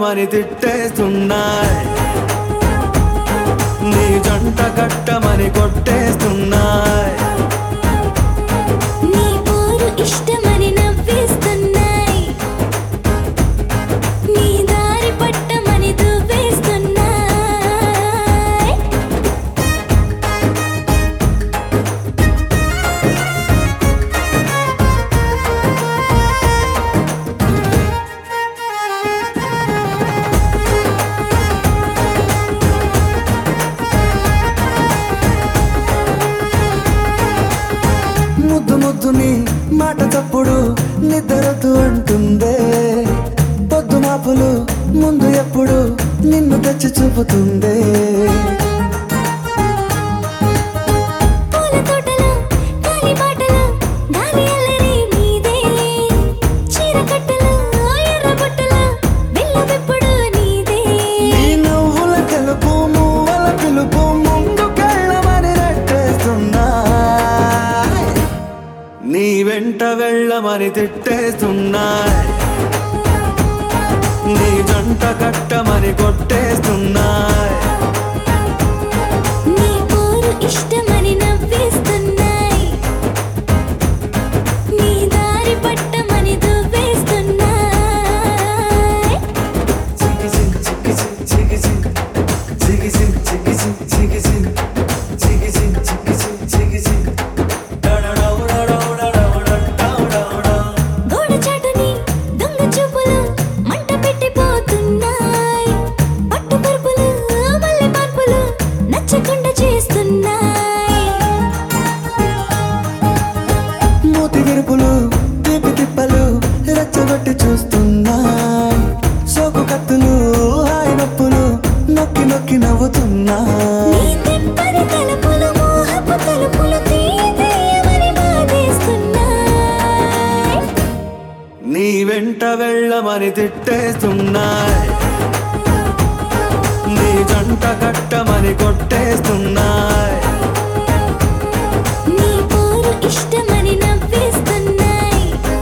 వెళ్ళమని తిట్టేస్తున్నాయి, నీ జంట కట్టమని కొట్టేస్తున్నాయి, నీ పోరు ఇష్టమని నవ్విస్తున్నాయి, నీ దారి పట్టమని దువ్వేస్తున్నాయి. ముద్దు ముద్దుని మాట తప్పుడు నిద్రతూ అంటుందే, పొద్దు మాపులు ముందు ఎప్పుడు నిన్ను తెచ్చి చూపుతుందే. పూల తోటలో గాలి బాటలో గాలి అల్లరి నీదేలే, చీర కట్టలో ఎర్ర బుట్టలో వెల్లువెప్పుడు నీదే. నీ నవ్వుల తెలుపు మువ్వల పిలుపు ముందుకెళ్ళమని నెట్టేస్తున్నా, నీ వెంట వెళ్ళమని తిట్టేస్తున్నాయి, నీ జంట కట్టమని కొట్టేస్తున్నాయి, నీ పోరు ఇష్టమని నవ్విస్తున్నాయి, నీ దారి పట్టమని దువ్వేస్తున్నాయి. గోడ చాటుని దొంగ చూపులు మంట పెట్టిపోతున్నాయి, పట్టు పరుపులు మల్లె మార్పులు నచ్చకుండా చేస్తున్నాయి. మూతి విరుపులు తీపి తిప్పలు రెచ్చగొట్టి చూస్తున్నాయి, సోకు కత్తులు హాయి నొప్పులు నొక్కి నొక్కి నవ్వుతున్నాయి, నీ తిప్పని తలుపులు మోహపు తలుపులు తీయమని బాధేస్తున్నాయి, నీ వెంట వెళ్ళమని తిట్టేస్తున్నాయి, నీ జంట కట్టమని కొట్టేస్తున్నాయి, నీ పోరు ఇష్టమని నవ్విస్తున్నాయి,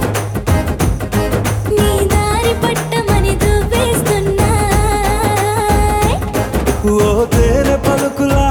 నీ దారి పట్టమని దువ్వేస్తున్నాయి. ఓ తేనె పలుకులా